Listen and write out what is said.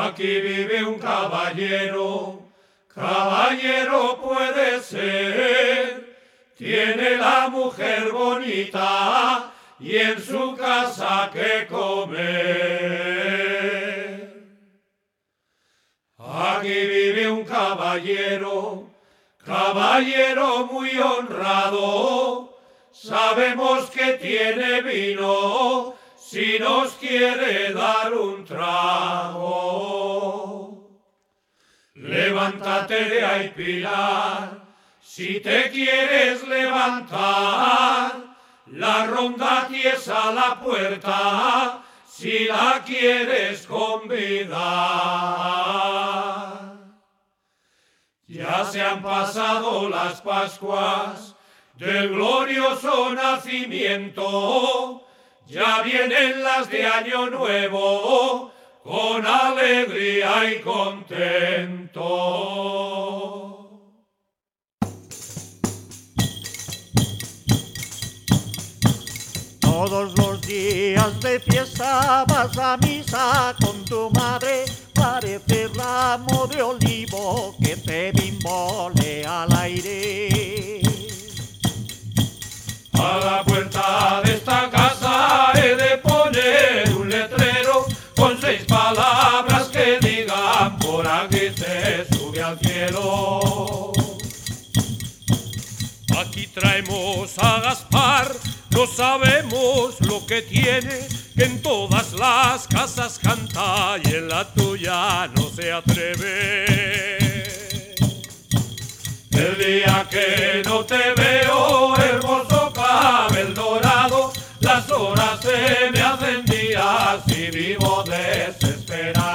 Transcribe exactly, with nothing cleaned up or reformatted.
Aquí vive un caballero, caballero puede ser, tiene la mujer bonita y en su casa que comer. Aquí vive un caballero, caballero muy honrado, sabemos que tiene vino, si nos quiere dar un trago. Levántate de ahí, Pilar, si te quieres levantar, la ronda tiesa a la puerta, si la quieres convidar. Ya se han pasado las Pascuas del glorioso nacimiento, ya vienen las de Año Nuevo, con alegría y contento. Todos los días de fiesta vas a misa con tu madre, parece ramo de olivo que te bimbolea al aire. A la puerta de esta casa he de poner un letrero con seis palabras que digan por aquí se sube al cielo. Aquí traemos a Gaspar, no sabemos lo que tiene, que en todas las casas canta y en la tuya no se atreve. El día que no te veo, hermoso cabel dorado, las horas se me hacen días y vivo desesperado.